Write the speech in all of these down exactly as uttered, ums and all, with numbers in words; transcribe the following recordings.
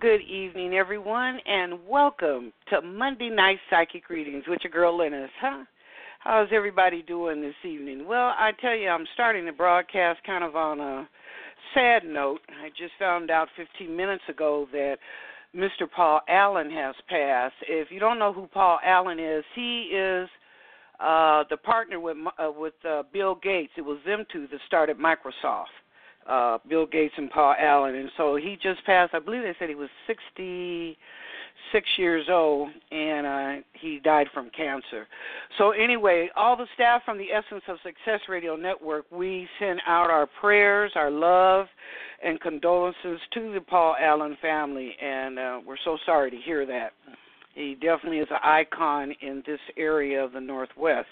good evening, everyone, and welcome to Monday Night Psychic Readings with your girl, Linus. Huh? How's everybody doing this evening? Well, I tell you, I'm starting the broadcast kind of on a sad note. I just found out fifteen minutes ago that Mister Paul Allen has passed. If you don't know who Paul Allen is, he is uh, the partner with, uh, with uh, Bill Gates. It was them two that started Microsoft. Uh, Bill Gates and Paul Allen, and so he just passed. I believe they said he was sixty-six years old, and uh, he died from cancer. So anyway, all the staff from the Essence of Success Radio Network, we send out our prayers, our love, and condolences to the Paul Allen family, and uh, we're so sorry to hear that. He definitely is an icon in this area of the Northwest.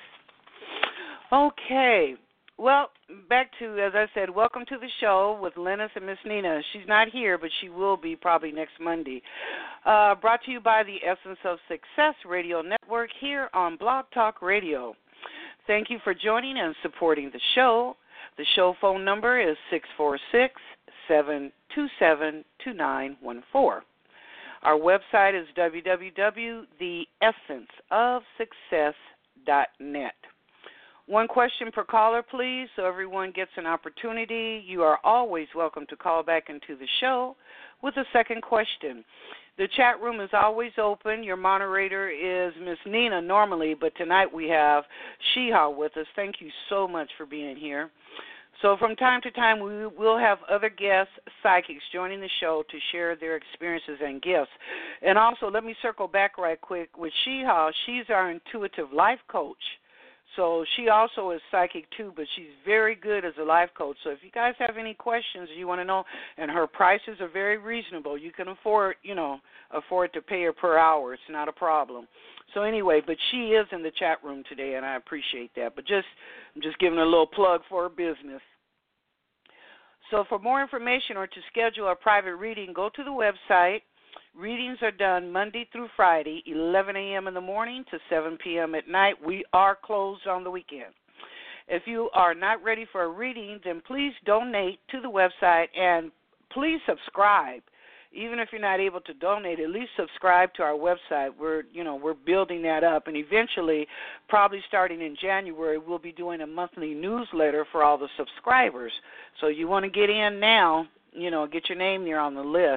Okay. Well, back to, as I said, welcome to the show with Linus and Miss Nina. She's not here, but she will be probably next Monday. Uh, brought to you by the Essence of Success Radio Network here on Blog Talk Radio. Thank you for joining and supporting the show. The show phone number is six four six, seven two seven, two nine one four. Our website is w w w dot the essence of success dot net. One question per caller, please, so everyone gets an opportunity. You are always welcome to call back into the show with a second question. The chat room is always open. Your moderator is Miss Nina normally, but tonight we have Sheha with us. Thank you so much for being here. So from time to time, we will have other guests, psychics, joining the show to share their experiences and gifts. And also, let me circle back right quick with Sheha. She's our intuitive life coach. So she also is psychic, too, but she's very good as a life coach. So if you guys have any questions you want to know, and her prices are very reasonable, you can afford, you know, afford to pay her per hour. It's not a problem. So anyway, but she is in the chat room today, and I appreciate that. But just I'm just giving a little plug for her business. So for more information or to schedule a private reading, go to the website. Readings are done Monday through Friday, eleven a.m. in the morning to seven p.m. at night. We are closed on the weekend. If you are not ready for a reading, then please donate to the website and please subscribe. Even if you're not able to donate, at least subscribe to our website. We're, you know, we're building that up, and eventually, probably starting in January, we'll be doing a monthly newsletter for all the subscribers. So you want to get in now, you know, get your name there on the list.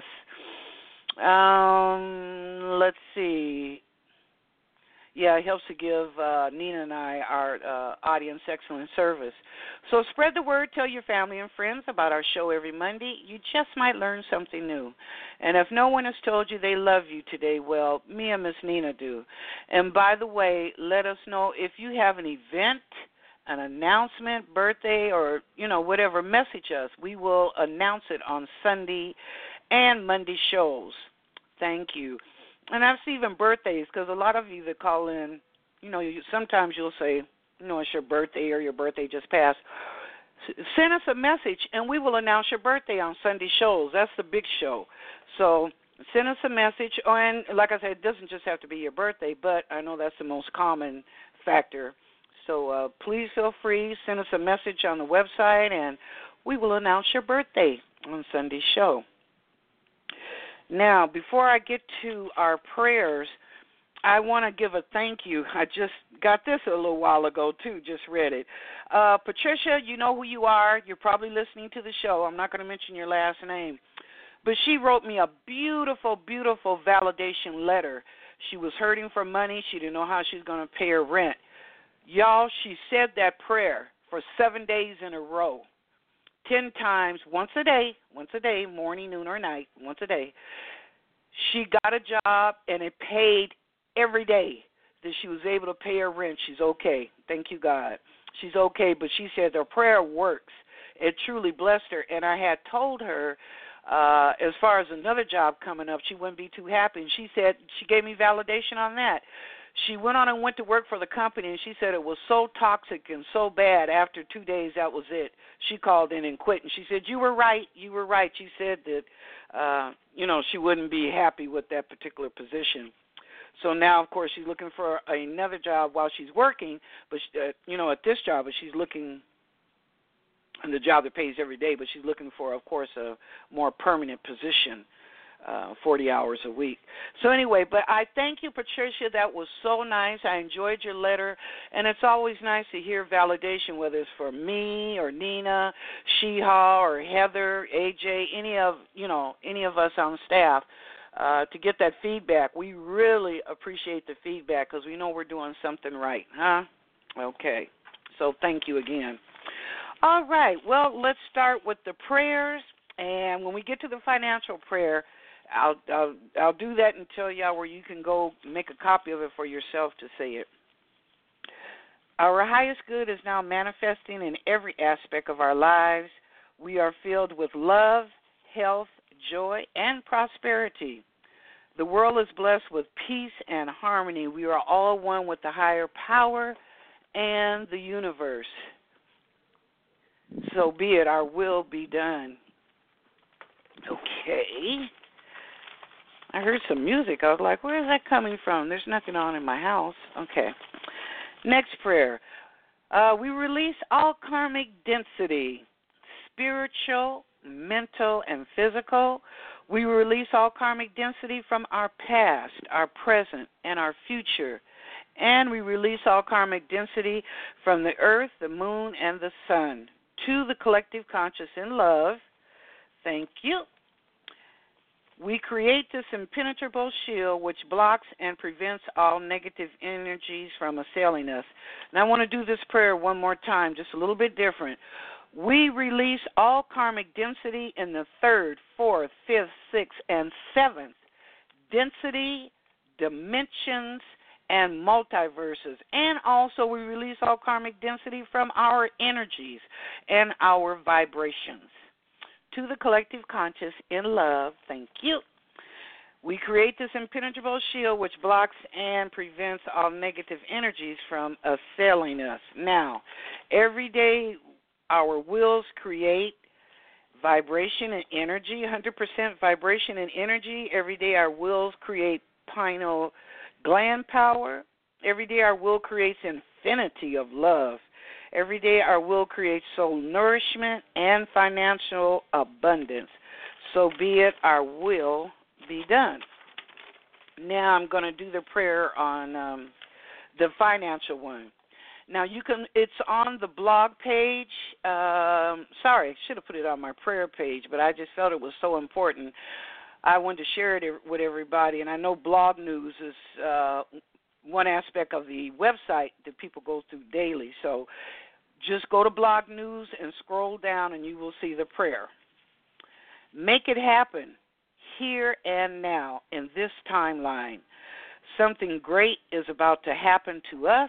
Um, let's see. Yeah, it helps to give uh, Nina and I, our uh, audience, excellent service. So spread the word. Tell your family and friends about our show every Monday. You just might learn something new. And if no one has told you they love you today, well, me and Miss Nina do. And by the way, let us know if you have an event, an announcement, birthday, or, you know, whatever, message us. We will announce it on Sunday and Monday shows. Thank you. And I've seen even birthdays, because a lot of you that call in, you know, you, sometimes you'll say, you know, it's your birthday or your birthday just passed. S- send us a message, and we will announce your birthday on Sunday shows. That's the big show. So send us a message. Oh, and like I said, it doesn't just have to be your birthday, but I know that's the most common factor. So uh, please feel free, send us a message on the website, and we will announce your birthday on Sunday's show. Now, before I get to our prayers, I want to give a thank you. I just got this a little while ago, too, just read it. Uh, Patricia, you know who you are. You're probably listening to the show. I'm not going to mention your last name. But she wrote me a beautiful, beautiful validation letter. She was hurting for money. She didn't know how she was going to pay her rent. Y'all, she said that prayer for seven days in a row. Ten times, once a day, once a day, morning, noon, or night, once a day. She got a job, and it paid every day that she was able to pay her rent. She's okay. Thank you, God. She's okay, but she said the prayer works. It truly blessed her, and I had told her uh, as far as another job coming up, she wouldn't be too happy, and she said she gave me validation on that. She went on and went to work for the company, and she said it was so toxic and so bad. After two days, that was it. She called in and quit, and she said, you were right, you were right. She said that, uh, you know, she wouldn't be happy with that particular position. So now, of course, she's looking for another job while she's working, but, she, uh, you know, at this job, but she's looking, and the job that pays every day, but she's looking for, of course, a more permanent position. uh, forty hours a week. So anyway, but I thank you, Patricia. That was so nice. I enjoyed your letter, and it's always nice to hear validation, whether it's for me or Nina, Sheha or Heather, A J, any of you know any of us on staff. Uh, to get that feedback. We really appreciate the feedback because we know we're doing something right, huh? Okay. So thank you again. All right. Well, let's start with the prayers, and when we get to the financial prayer, I'll I'll, I'll do that and tell y'all where you can go make a copy of it for yourself to say it. Our highest good is now manifesting in every aspect of our lives. We are filled with love, health, joy, and prosperity. The world is blessed with peace and harmony. We are all one with the higher power and the universe. So be it, our will be done. Okay. I heard some music. I was like, where is that coming from? There's nothing on in my house. Okay. Next prayer. Uh, we release all karmic density, spiritual, mental, and physical. We release all karmic density from our past, our present, and our future. And we release all karmic density from the earth, the moon, and the sun to the collective conscious in love. Thank you. We create this impenetrable shield which blocks and prevents all negative energies from assailing us. And I want to do this prayer one more time, just a little bit different. We release all karmic density in the third, fourth, fifth, sixth, and seventh density, dimensions, and multiverses. And also we release all karmic density from our energies and our vibrations. To the collective conscious in love, thank you. We create this impenetrable shield which blocks and prevents all negative energies from assailing us. Now, every day our wills create vibration and energy, one hundred percent vibration and energy. Every day our wills create pineal gland power. Every day our will creates infinity of love. Every day our will creates soul nourishment and financial abundance. So be it, our will be done. Now I'm going to do the prayer on um, the financial one. Now you can. It's on the blog page. Um, sorry, I should have put it on my prayer page, but I just felt it was so important. I wanted to share it with everybody, and I know blog news is uh, one aspect of the website that people go through daily. So just go to blog news and scroll down, and you will see the prayer. Make it happen here and now in this timeline. Something great is about to happen to us.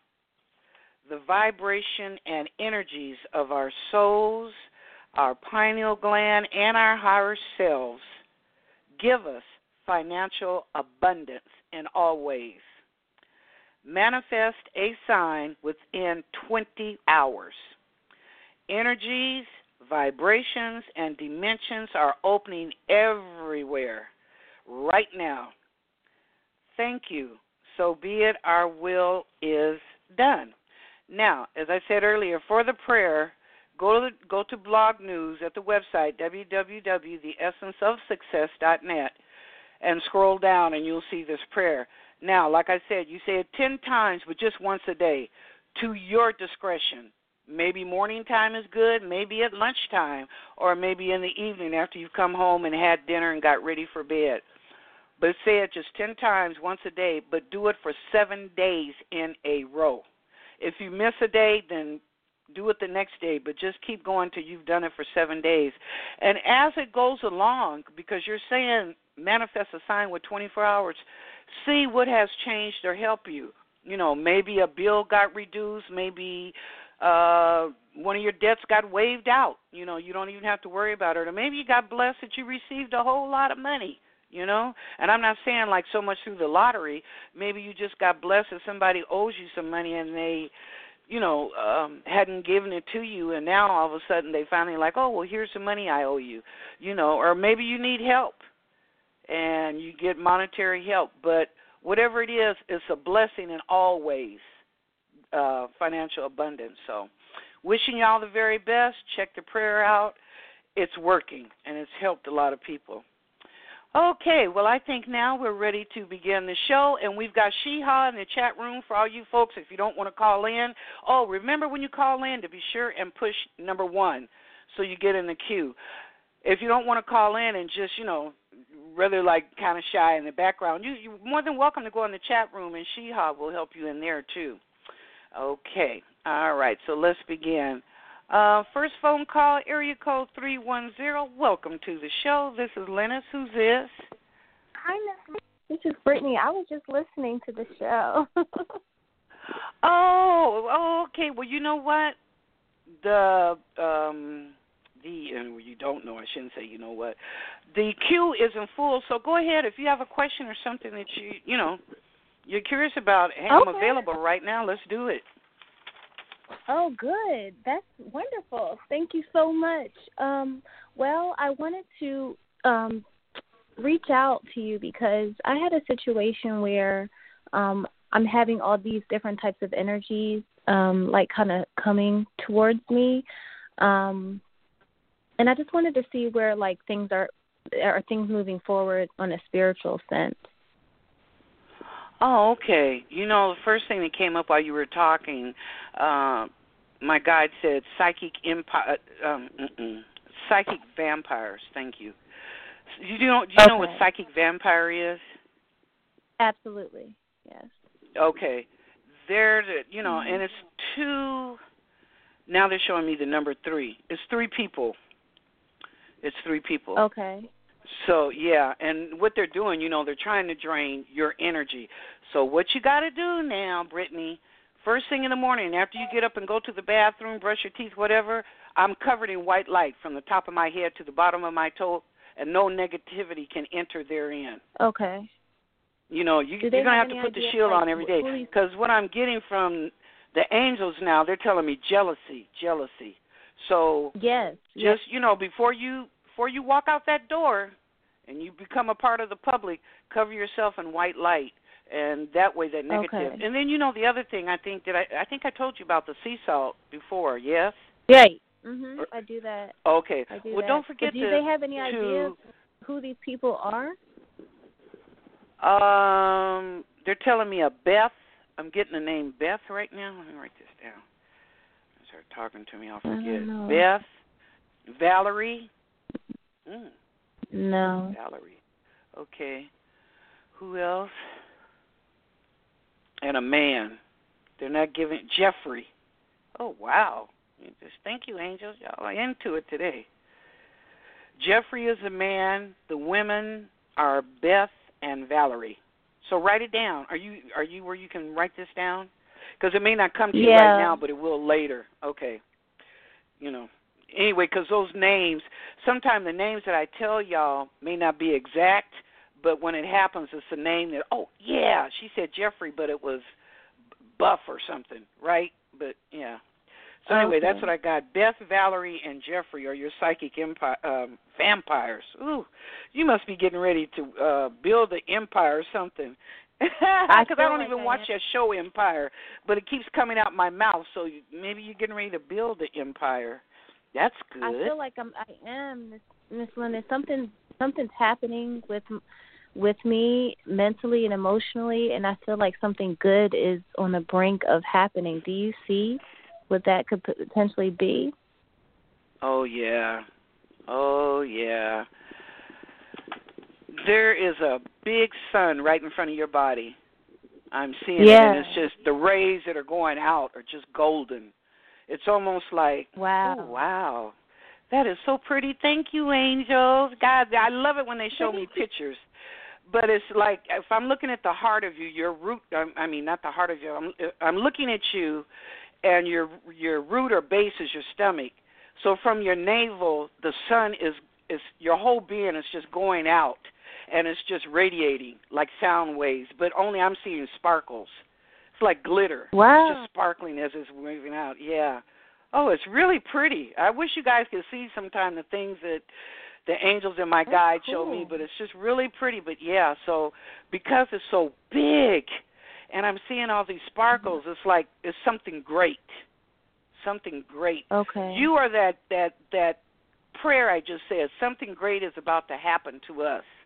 The vibration and energies of our souls, our pineal gland, and our higher selves give us financial abundance in all ways. Manifest a sign within twenty hours. Energies, vibrations, and dimensions are opening everywhere right now. Thank you. So be it, our will is done. Now, as I said earlier, for the prayer, go to the, go to blog news at the website, w w w dot the essence of success dot net, and scroll down and you'll see this prayer. Now, like I said, you say it ten times, but just once a day, to your discretion. Maybe morning time is good, maybe at lunchtime, or maybe in the evening after you've come home and had dinner and got ready for bed. But say it just ten times, once a day, but do it for seven days in a row. If you miss a day, then do it the next day, but just keep going till you've done it for seven days. And as it goes along, because you're saying manifest a sign with twenty-four hours, see what has changed or help you. You know, maybe a bill got reduced, maybe uh, one of your debts got waived out. You know, you don't even have to worry about it. Or maybe you got blessed that you received a whole lot of money. You know, and I'm not saying like so much through the lottery. Maybe you just got blessed that somebody owes you some money and they, you know, um, hadn't given it to you, and now all of a sudden they finally like, oh, well, here's the money I owe you, you know, or maybe you need help and you get monetary help. But whatever it is, it's a blessing in all ways, uh, financial abundance. So wishing you all the very best. Check the prayer out. It's working, and it's helped a lot of people. Okay, well, I think now we're ready to begin the show, and we've got Sheha in the chat room for all you folks if you don't want to call in. Oh, remember when you call in to be sure and push number one so you get in the queue. If you don't want to call in and just, you know, rather like kind of shy in the background, you, you're more than welcome to go in the chat room, and Sheha will help you in there too. Okay, all right, so let's begin. Uh, first phone call, area code three one zero. Welcome to the show. This is Lennis. Who's this? Hi, Miss. This is Brittany. I was just listening to the show. oh, oh, okay. Well, you know what? The um, the and you don't know. I shouldn't say. You know what? The queue isn't full. So go ahead if you have a question or something that you you know you're curious about. Hey, I'm okay. available right now. Let's do it. Oh, good. That's wonderful. Thank you so much. Um, well, I wanted to um, reach out to you because I had a situation where um, I'm having all these different types of energies, um, like kind of coming towards me, um, and I just wanted to see where like things are are things moving forward on a spiritual sense. Oh, okay. You know, the first thing that came up while you were talking, uh, my guide said psychic empire, um, psychic vampires. Thank you. You know, do you okay. know what psychic vampire is? Absolutely, yes. Okay. They're, the, you know, mm-hmm. and it's two. Now they're showing me the number three. It's three people. It's three people. Okay. So, yeah, and what they're doing, you know, they're trying to drain your energy. So what you got to do now, Brittany, first thing in the morning, after you get up and go to the bathroom, brush your teeth, whatever, I'm covered in white light from the top of my head to the bottom of my toe, and no negativity can enter therein. Okay. You know, you, you're going to have to put the shield like, on every day. Because what I'm getting from the angels now, they're telling me jealousy, jealousy. So yes, just, yes. you know, before you before you walk out that door, and you become a part of the public, cover yourself in white light, and that way that negative. Okay. And then, you know, the other thing I think that I, I think I told you about the sea salt before, yes? Right. Mhm. I do that. Okay. I do well, that. don't forget but do to, they have any to, idea who these people are? Um, they're telling me a Beth. I'm getting the name Beth right now. Let me write this down. They start talking to me, I'll forget. Beth, Valerie. Mm. No. Valerie. Okay. Who else? And a man. They're not giving Jeffrey. Oh wow. Just thank you, angels. Y'all are into it today. Jeffrey is a man. The women are Beth and Valerie. So write it down. Are you are you where you can write this down? Because it may not come to you yeah. right now, but it will later. Okay. You know. Anyway, because those names, sometimes the names that I tell y'all may not be exact, but when it happens, it's a name that, oh, yeah, she said Jeffrey, but it was Buff or something, right? But, yeah. So anyway, okay. that's what I got. Beth, Valerie, and Jeffrey are your psychic empire, um, vampires. Ooh, you must be getting ready to uh, build an empire or something. Because I, I don't like even I watch am. that show Empire, but it keeps coming out my mouth, so you, maybe you're getting ready to build the empire. That's good. I feel like I'm. I am, Miss Miss Linda. Something, something's happening with, with me mentally and emotionally, and I feel like something good is on the brink of happening. Do you see what that could potentially be? Oh yeah, oh yeah. There is a big sun right in front of your body. I'm seeing yeah. it, and it's just the rays that are going out are just golden. It's almost like, wow. oh, wow. That is so pretty. Thank you, angels. God, I love it when they show me pictures. But it's like if I'm looking at the heart of you, your root, I mean, not the heart of you, I'm, I'm looking at you, and your your root or base is your stomach. So from your navel, the sun is, is your whole being is just going out, and it's just radiating like sound waves, but only I'm seeing sparkles. It's like glitter. Wow. It's just sparkling as it's moving out. Yeah. Oh, it's really pretty. I wish you guys could see sometime the things that the angels in my That's guide cool. show me, but it's just really pretty. But, yeah, so because it's so big and I'm seeing all these sparkles, it's like it's something great, something great. Okay. You are that, that, that prayer I just said. Something great is about to happen to us.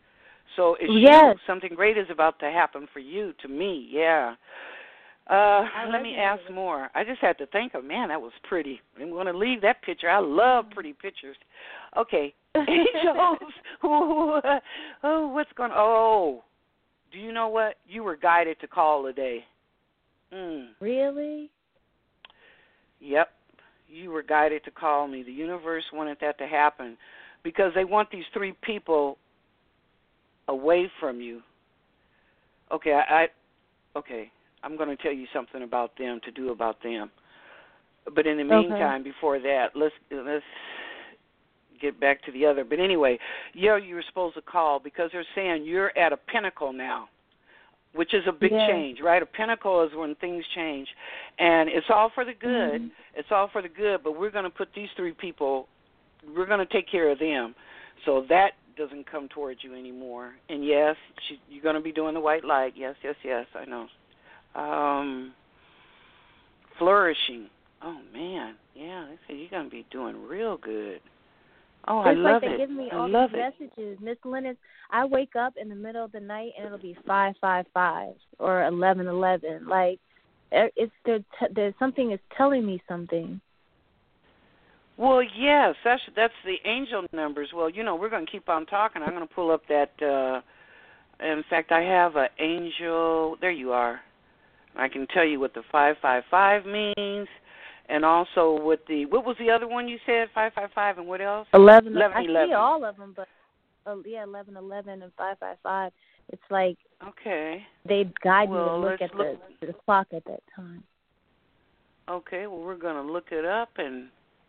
So it's yes. you. Something great is about to happen for you, to me, yeah. Uh, let me ask more. I just had to think of, man, that was pretty. I'm going to leave that picture. I love pretty pictures. Okay. Angels. Ooh, oh, what's going on? Oh, do you know what? You were guided to call today. Mm. Really? Yep. You were guided to call me. The universe wanted that to happen because they want these three people away from you. Okay, I, I okay, I'm going to tell you something about them to do about them. But in the meantime, okay. before that, let's let's get back to the other. But anyway, yeah, you were supposed to call because they're saying you're at a pinnacle now, which is a big yeah. change, right? A pinnacle is when things change, and it's all for the good. Mm-hmm. It's all for the good, but we're going to put these three people, we're going to take care of them, so that doesn't come towards you anymore. And yes, she, you're going to be doing the white light. Yes, yes, yes, I know. Um, flourishing. Oh, man. Yeah, they say you're going to be doing real good. Oh, it's I love like it. they give me I all love these it. messages. Miss Lennis, I wake up in the middle of the night and it'll be five five five or eleven eleven. Like it's there's, there's something is telling me something. Well, yes, that's that's the angel numbers. Well, you know, we're going to keep on talking. I'm going to pull up that. Uh, in fact, I have an angel. There you are. I can tell you what the five five five means. And also with the, what was the other one you said, five five five, and what else? eleven, eleven I eleven. see all of them, but, uh, yeah, eleven eleven and five five five. It's like okay. they guide well, me to look at look. the, the clock at that time. Okay, well, we're going to look it up and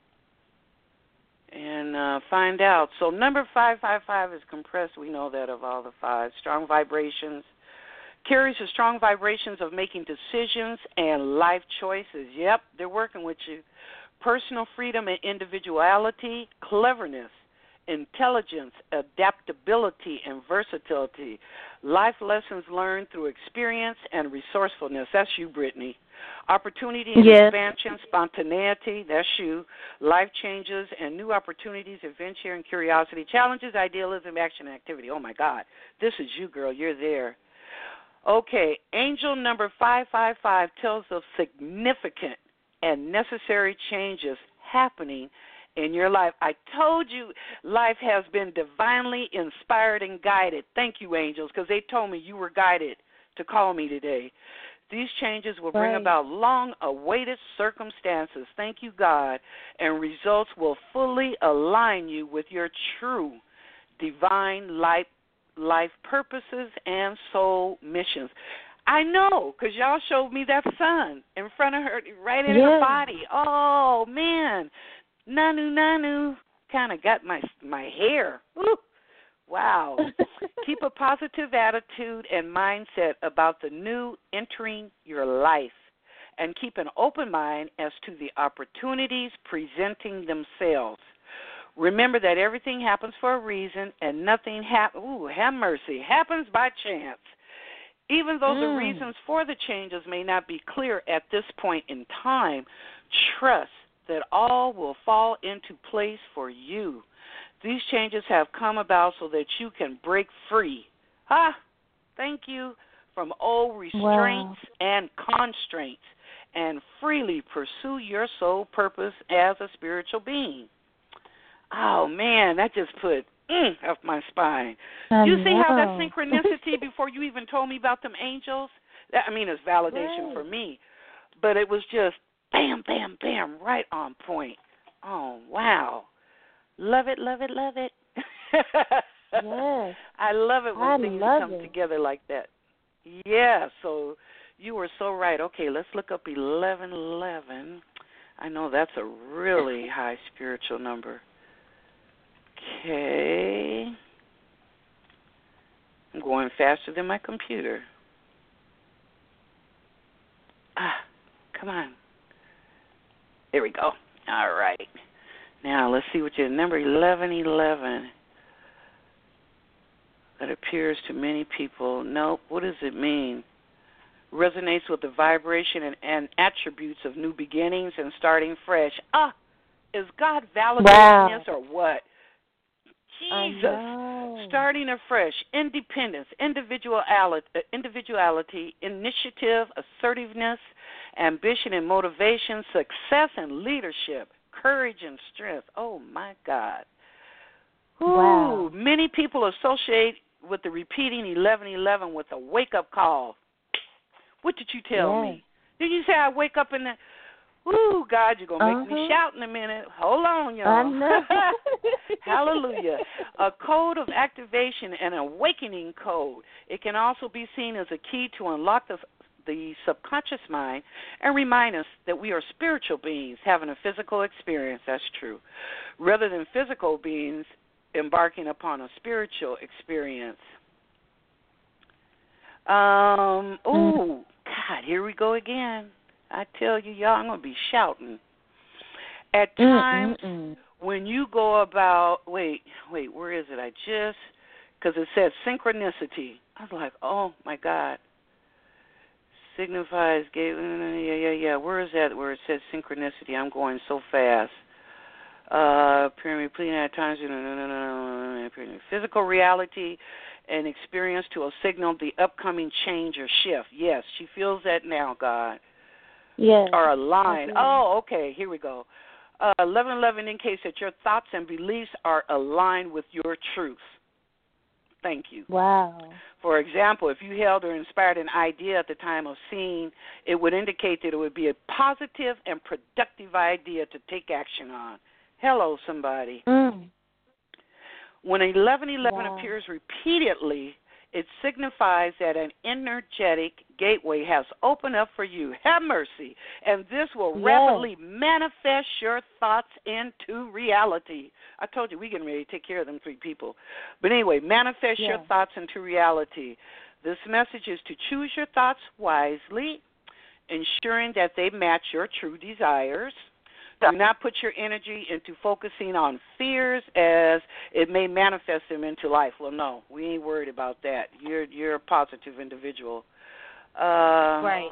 and uh, find out. So number five five five is compressed. We know that of all the five. Strong vibrations. Carries the strong vibrations of making decisions and life choices. Yep, they're working with you. Personal freedom and individuality, cleverness, intelligence, adaptability, and versatility. Life lessons learned through experience and resourcefulness. That's you, Brittany. Opportunity and yes. expansion, spontaneity. That's you. Life changes and new opportunities, adventure and curiosity, challenges, idealism, action, and activity. Oh, my God. This is you, girl. You're there. Okay, angel number five five five tells of significant and necessary changes happening in your life. I told you life has been divinely inspired and guided. Thank you, angels, because they told me you were guided to call me today. These changes will bring right. about long-awaited circumstances. Thank you, God, and results will fully align you with your true divine light life purposes and soul missions. I know, because y'all showed me that sun in front of her, right in yeah. her body. Oh, man. Nanu, nanu. Kind of got my my hair. Woo. Wow. Keep a positive attitude and mindset about the new entering your life, and keep an open mind as to the opportunities presenting themselves. Remember that everything happens for a reason, and nothing happens, ooh, have mercy, happens by chance. Even though mm. the reasons for the changes may not be clear at this point in time, trust that all will fall into place for you. These changes have come about so that you can break free. Ah, thank you, from old restraints wow. and constraints, and freely pursue your soul purpose as a spiritual being. Oh, man, that just put mm, up my spine. I you see know. how that synchronicity before you even told me about them angels? That, I mean, it's validation right. for me. But it was just bam, bam, bam, right on point. Oh, wow. Love it, love it, love it. yes. I love it when I things love come it. together like that. Yeah, so you were so right. Okay, let's look up eleven eleven. I know that's a really high spiritual number. Okay. I'm going faster than my computer. Ah, come on. There we go. All right. Now, let's see what your number eleven eleven. That appears to many people. Nope. What does it mean? Resonates with the vibration and, and attributes of new beginnings and starting fresh. Ah, is God validating wow. this or what? Jesus. Starting afresh, independence, individuality, individuality, initiative, assertiveness, ambition and motivation, success and leadership, courage and strength. Oh, my God. Ooh, wow. Many people associate with the repeating eleven eleven with a wake-up call. What did you tell yes. me? Did you say I wake up in the... Ooh, God, you're going to make uh-huh. me shout in a minute. Hold on, y'all. I know. Hallelujah. A code of activation and awakening code. It can also be seen as a key to unlock the, the subconscious mind and remind us that we are spiritual beings having a physical experience. That's true. Rather than physical beings embarking upon a spiritual experience. Um. Ooh, God, here we go again. I tell you, y'all, I'm going to be shouting. At times, Mm-mm-mm. when you go about, wait, wait, where is it? I just, because it says synchronicity. I was like, oh, my God. Signifies, gave, yeah, yeah, yeah. Where is that where it says synchronicity? I'm going so fast. Uh, pyramid, pleading at times, no, no, no, no, no, physical reality and experience to a signal the upcoming change or shift. Yes, she feels that now, God. Yes. Are aligned. Okay. Oh, okay. Here we go. Uh, eleven eleven indicates that your thoughts and beliefs are aligned with your truth. Thank you. Wow. For example, if you held or inspired an idea at the time of seeing, it would indicate that it would be a positive and productive idea to take action on. Hello, somebody. Mm. When eleven eleven wow. appears repeatedly, it signifies that an energetic gateway has opened up for you. Have mercy. And this will yes. rapidly manifest your thoughts into reality. I told you, we're getting ready to take care of them three people. But anyway, manifest yes. your thoughts into reality. This message is to choose your thoughts wisely, ensuring that they match your true desires. Do not put your energy into focusing on fears as it may manifest them into life. Well, no, we ain't worried about that. You're you're a positive individual. Uh, right.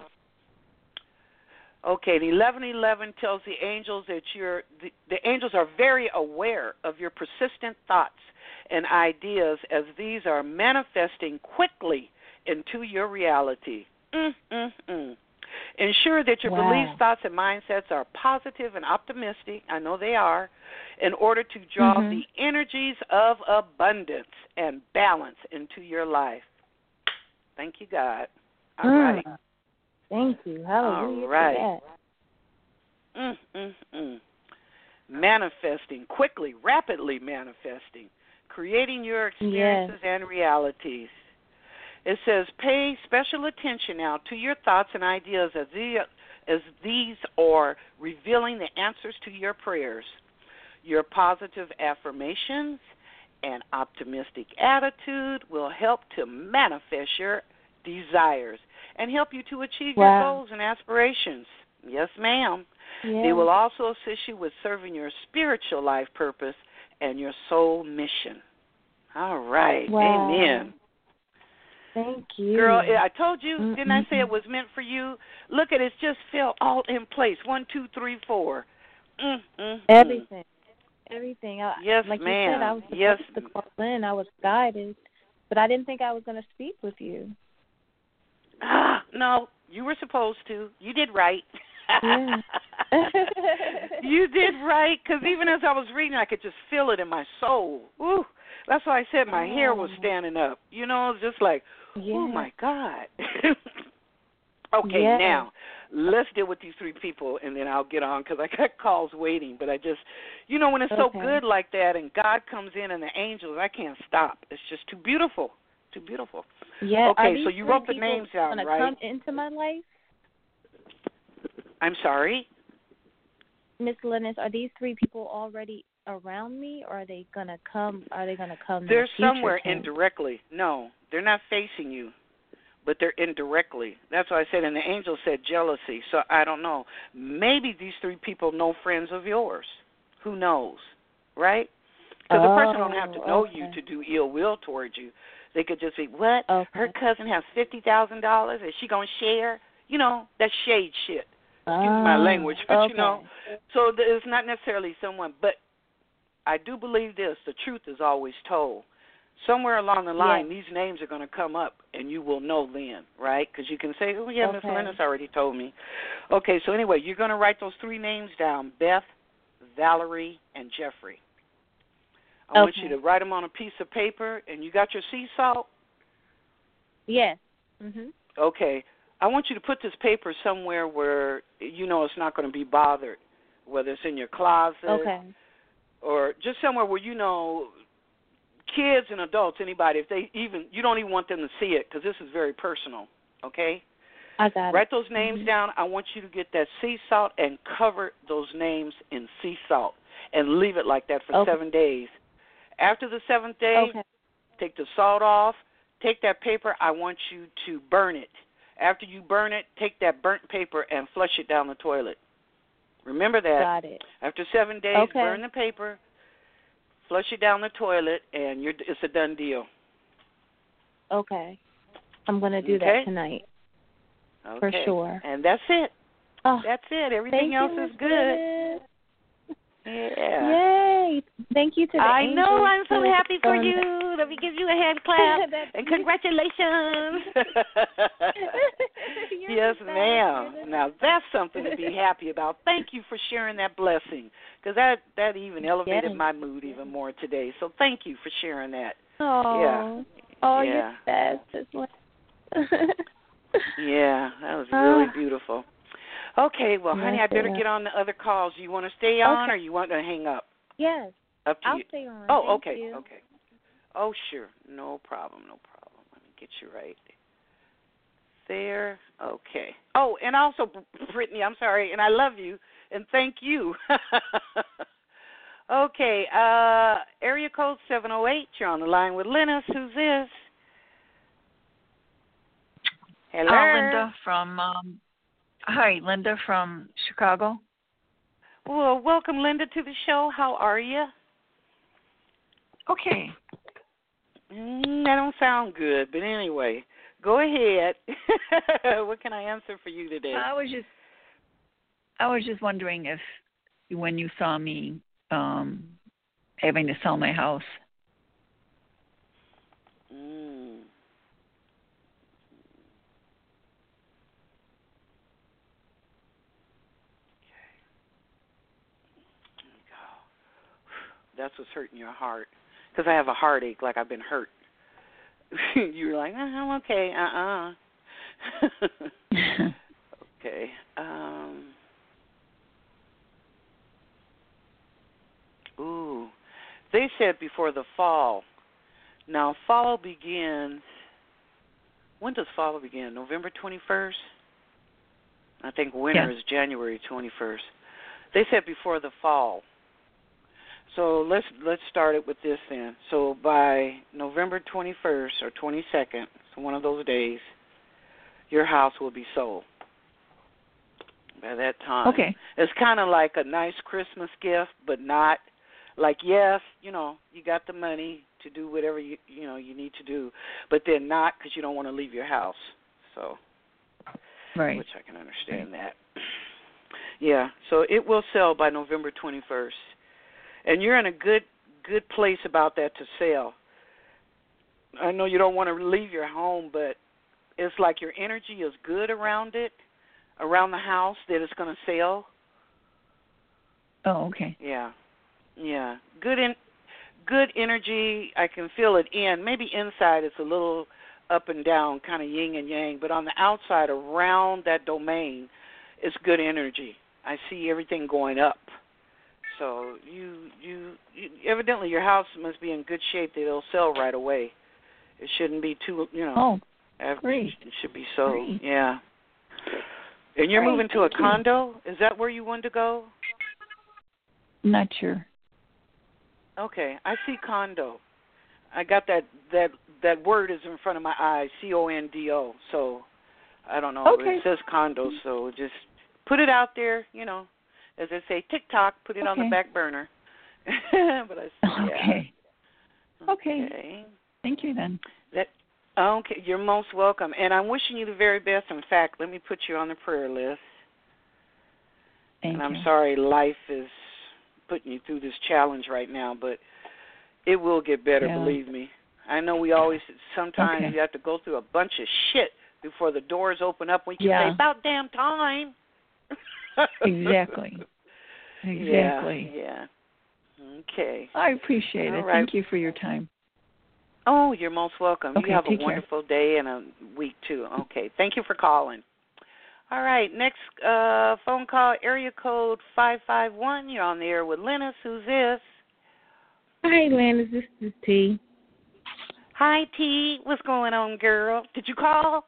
Okay, the eleven eleven tells the angels that you're the, the angels are very aware of your persistent thoughts and ideas as these are manifesting quickly into your reality. Mm, mm, mm. Ensure that your wow. beliefs, thoughts, and mindsets are positive and optimistic, I know they are, in order to draw mm-hmm. the energies of abundance and balance into your life. Thank you, God. All mm. right. Thank you. Hallelujah All right. for that. Mm, mm, mm. Manifesting, quickly, rapidly manifesting, creating your experiences yes. and realities. It says, pay special attention now to your thoughts and ideas as, the, as these are revealing the answers to your prayers. Your positive affirmations and optimistic attitude will help to manifest your desires and help you to achieve wow. your goals and aspirations. Yes, ma'am. Yes. They will also assist you with serving your spiritual life purpose and your soul mission. All right. Wow. Amen. Thank you. Girl, I told you, Mm-mm. didn't I say it was meant for you? Look at it, it just fell all in place. One, two, three, four. Mm, mm, Everything. Mm. Everything. I, yes, like ma'am. you said, I was supposed yes. to call in. I was guided, but I didn't think I was going to speak with you. Ah, no, you were supposed to. You did right. Yeah. You did right, because even as I was reading, I could just feel it in my soul. Ooh, that's why I said my oh. hair was standing up. You know, it was just like, yeah. oh, my God. Okay, yeah. now, let's deal with these three people, and then I'll get on, because I got calls waiting. But I just, you know, when it's okay. so good like that and God comes in and the angels, I can't stop. It's just too beautiful. Too beautiful. Yeah. Okay, so you wrote the names down, right? Come into my life? I'm sorry? Miss Lennis, are these three people already around me, or are they going to come? Are they going to come They're in the somewhere future indirectly. No, they're not facing you, but they're indirectly. That's why I said, and the angel said jealousy, so I don't know. Maybe these three people know friends of yours. Who knows, right? Because oh, a person don't have to know okay. you to do ill will towards you. They could just say, what? Okay. Her cousin has fifty thousand dollars. Is she going to share? You know, that's shade shit. Excuse oh, my language, but okay. you know. So it's not necessarily someone, but I do believe this: the truth is always told. Somewhere along the line, yes. these names are going to come up, and you will know then, right? Because you can say, oh, yeah, Okay. Miss Linus already told me. Okay, so anyway, you're going to write those three names down: Beth, Valerie, and Jeffrey. I okay. want you to write them on a piece of paper, and you got your sea salt? Yes. Mhm. Okay. I want you to put this paper somewhere where you know it's not going to be bothered, whether it's in your closet Okay. or just somewhere where you know kids and adults, anybody, if they even, you don't even want them to see it because this is very personal, okay? I got Write it. those names mm-hmm. down. I want you to get that sea salt and cover those names in sea salt and leave it like that for okay. seven days. After the seventh day, okay. take the salt off. Take that paper. I want you to burn it. After you burn it, take that burnt paper and flush it down the toilet. Remember that. Got it. After seven days, okay. burn the paper, flush it down the toilet, and you're, it's a done deal. Okay. I'm going to do okay? that tonight. Okay. For sure. And that's it. Oh, that's it. Everything else you, is good. Yeah. Yay. Thank you to the I angels. know. I'm so happy for um, you. Let me give you a hand clap. and congratulations. Yes, ma'am. Now, that's something to be happy about. Thank you for sharing that blessing because that, that even elevated yes. my mood even more today. So thank you for sharing that. Oh, yeah. oh yeah. you're the best. Yeah, that was really beautiful. Okay, well, honey, yes, I better yeah. get on the other calls. Do you want to stay on okay. or you want to hang up? Yes. Up to I'll you. stay on. Oh, Thank okay, you. okay. Oh, sure. No problem, no problem. Let me get you right there. Okay. Oh, and also, Brittany, I'm sorry, and I love you, and thank you. Okay, uh, area code seven oh eight. You're on the line with Linus. Who's this? Hello. Uh, Linda from, um, hi, Linda from Chicago. Well, welcome, Linda, to the show. How are you? Okay. Mm, that don't sound good, but anyway, go ahead. What can I answer for you today? I was just, I was just wondering if, when you saw me um, having to sell my house. Mm. That's what's hurting your heart. Because I have a heartache, like I've been hurt. You're like, oh, I'm okay. Uh-uh. Okay. Um, ooh. They said before the fall. Now, fall begins, when does fall begin? November twenty-first? I think winter yeah. is January twenty-first. They said before the fall. So let's let's start it with this then. So by November twenty-first or twenty-second, so one of those days, your house will be sold. By that time. Okay. It's kind of like a nice Christmas gift, but not like, yes, you know, you got the money to do whatever you you know you need to do, but then not because you don't want to leave your house. So, right. Which I can understand that. Yeah. So it will sell by November twenty-first. And you're in a good good place about that to sell. I know you don't want to leave your home, but it's like your energy is good around it, around the house, that it's going to sell. Oh, okay. Yeah, yeah. Good in, good energy. I can feel it in. Maybe inside it's a little up and down, kind of yin and yang, but on the outside, around that domain, it's good energy. I see everything going up. So you, you, you, evidently your house must be in good shape that it'll sell right away. It shouldn't be too, you know. Oh, after, great. It should be sold. Great. Yeah. And you're Great, moving to a thank you. condo? Is that where you want to go? Not sure. Okay, I see condo. I got that that that word is in front of my eyes, C O N D O. So I don't know. Okay. It says condo, so just put it out there, you know. As I say, TikTok, put it okay. on the back burner. But I yeah. Okay. Okay. Okay. Thank you then. That okay, you're most welcome. And I'm wishing you the very best. In fact, let me put you on the prayer list. Thank and I'm you. sorry life is putting you through this challenge right now, but it will get better, Yeah. believe me. I know we always, sometimes Okay. you have to go through a bunch of shit before the doors open up when you Yeah. say, about damn time. Exactly. Exactly. Yeah, yeah. Okay. I appreciate All it. right. Thank you for your time. Oh, you're most welcome. Okay, You have a take care. wonderful day and a week, too. Okay. Thank you for calling. All right. Next uh, phone call, area code five five one. You're on the air with Lennis. Who's this? Hi, Lennis. This is T. Hi, T. What's going on, girl? Did you call?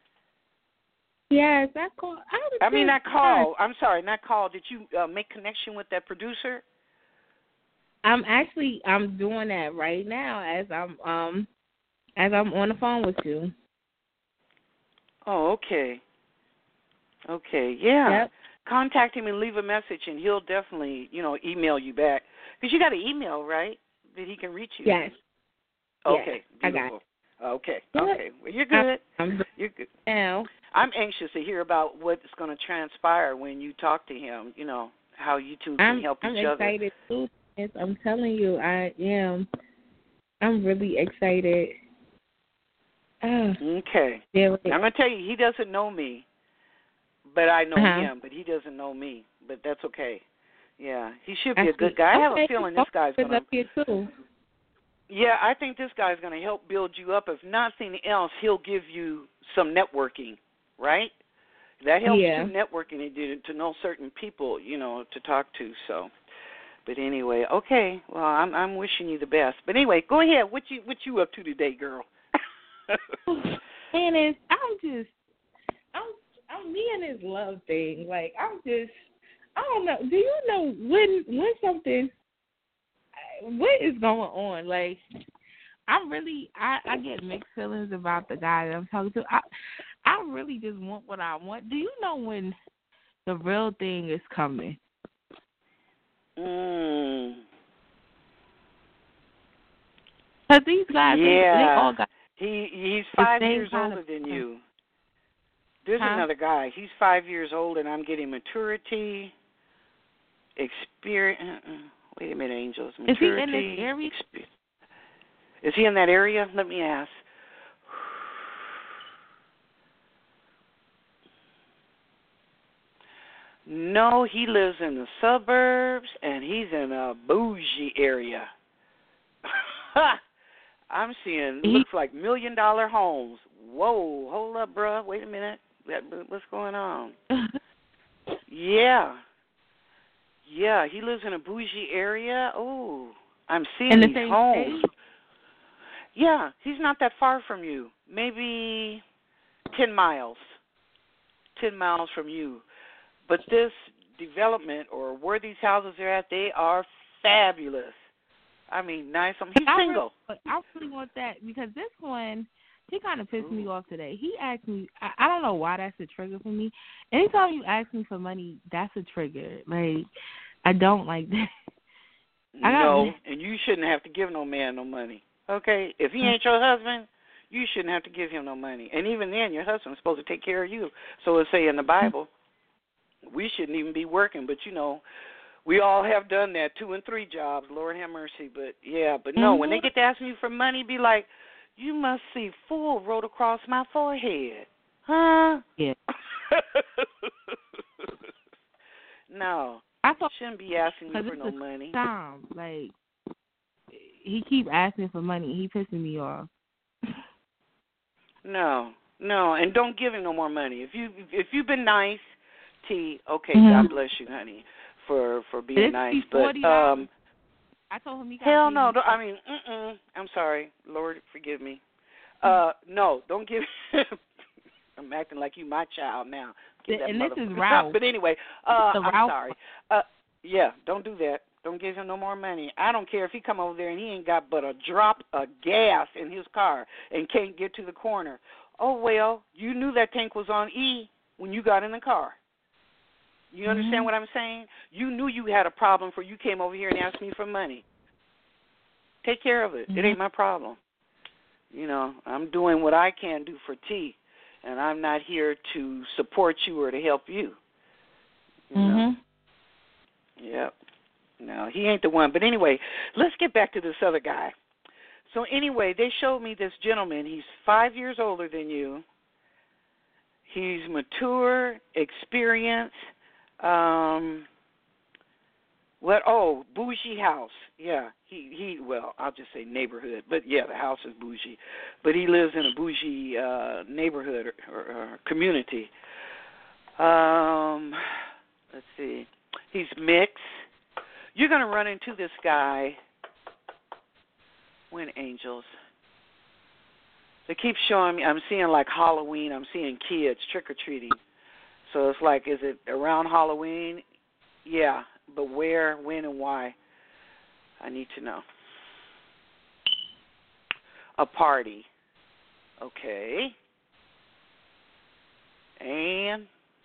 Yes, I called. I, was I mean, not just- call. I'm sorry, not call. Did you uh, make connection with that producer? I'm actually I'm doing that right now as I'm um as I'm on the phone with you. Oh, okay. Okay, yeah. Yep. Contact him and leave a message, and he'll definitely, you know, email you back. Because you got an email, right, that he can reach you? Yes. Okay, Yeah, I beautiful. got it. Okay, Yep. okay. Well, you're good. I'm You're good. now. I'm anxious to hear about what's going to transpire when you talk to him, you know, how you two can I'm help I'm each other. excited too. Yes, I'm telling you, I am. I'm really excited. Oh, Okay. yeah, I'm going to tell you, he doesn't know me, but I know Uh-huh. him, but he doesn't know me, but that's okay. Yeah, he should be I a good see. guy. I have Okay, a feeling this guy's it's going to up here too. Yeah, I think this guy's going to help build you up. If nothing else, he'll give you some networking, right? That helps Yeah. too, networking to, to know certain people, you know, to talk to. So, but anyway, okay. Well, I'm I'm wishing you the best. But anyway, go ahead. What you what you up to today, girl? And it's, I'm just, I'm, I'm me and this love thing. Like I'm just, I don't know. Do you know when when something, what is going on? Like I'm really, I I get mixed feelings about the guy that I'm talking to. I I really just want what I want. Do you know when the real thing is coming? mm. Because these guys, they, Yeah. they all got. He he's the five same years kind older of- than you. There's Huh? another guy. He's five years old, and I'm getting maturity, experience. Uh-uh. Wait a minute, Angels. Is he in Maturity. this area? expe- Is he in that area? Let me ask. No, he lives in the suburbs, and he's in a bougie area. I'm seeing, He- looks like million dollar homes. Whoa, hold up, bruh. Wait a minute. What's going on? Yeah. Yeah, he lives in a bougie area. Oh, I'm seeing In the these same homes. state? Yeah, he's not that far from you. Maybe ten miles. ten miles from you. But this development or where these houses are at, they are fabulous. I mean, nice. I mean, he's I single. Really, I really want that because this one, he kind of pissed me off today. He asked me, I, I don't know why that's a trigger for me. Anytime you ask me for money, that's a trigger. Like, I don't like that. I got No, mad. and you shouldn't have to give no man no money. Okay? If he ain't your husband, you shouldn't have to give him no money. And even then, your husband's supposed to take care of you. So it say in the Bible, we shouldn't even be working. But, you know, we all have done that, two and three jobs. Lord have mercy. But, yeah, but no, Mm-hmm. when they get to asking you for money, be like, you must see full wrote across my forehead. Huh? Yeah. No. I thought Shouldn't be asking you because for it's no a money. time. Like, he keep asking for money. He pissing me off. No, no, and don't give him no more money. If you if you've been nice, T, okay, Mhm. God bless you, honey, for for being This nice. be But forty dollars. um, I told him he got hell no. Don't, I mean, mm-mm, I'm sorry, Lord, forgive me. Uh, no, don't give. I'm acting like you my child now. Give that And this is motherfucker- Ralph. But anyway, uh, The I'm Ralph. sorry. Uh, yeah, don't do that. Don't give him no more money. I don't care if he come over there and he ain't got but a drop of gas in his car and can't get to the corner. Oh, well, you knew that tank was on E when you got in the car. You understand Mm-hmm. what I'm saying? You knew you had a problem before you came over here and asked me for money. Take care of it. Mm-hmm. It ain't my problem. You know, I'm doing what I can do for T, and I'm not here to support you or to help you. You know? Mhm. Yep. no, he ain't the one. But anyway, let's get back to this other guy. So anyway, they showed me this gentleman. He's five years older than you. He's mature, experienced. Um, what? Oh, bougie house. Yeah, he he. Well, I'll just say neighborhood, but yeah, the house is bougie. But he lives in a bougie uh, neighborhood or, or, or community. Um, let's see. He's mixed. You're gonna run into this guy. When angels. They keep showing me. I'm seeing like Halloween. I'm seeing kids trick or treating. So it's like, is it around Halloween? Yeah, but where, when, and why? I need to know. A party. Okay. And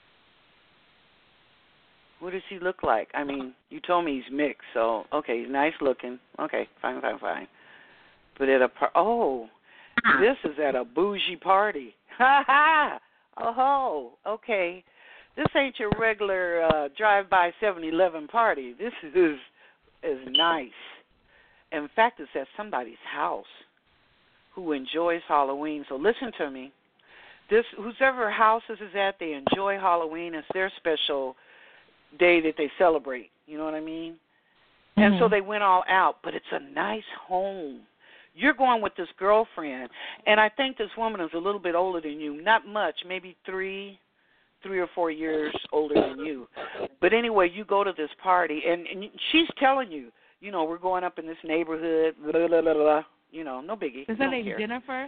what does he look like? I mean, you told me he's mixed, so okay, he's nice looking. Okay, fine, fine, fine. But at a par- oh, this is at a bougie party. Ha ha! Oh, okay. This ain't your regular uh, drive-by seven eleven party. This is is nice. In fact, it's at somebody's house who enjoys Halloween. So listen to me. This whoever house this is at, they enjoy Halloween. It's their special day that they celebrate. You know what I mean? Mm-hmm. And so they went all out. But it's a nice home. You're going with this girlfriend, and I think this woman is a little bit older than you. Not much, maybe three, three or four years older than you. But anyway, you go to this party, and, and she's telling you, you know, we're going up in this neighborhood, blah, blah, blah, blah. You know, no biggie. Is her name Jennifer?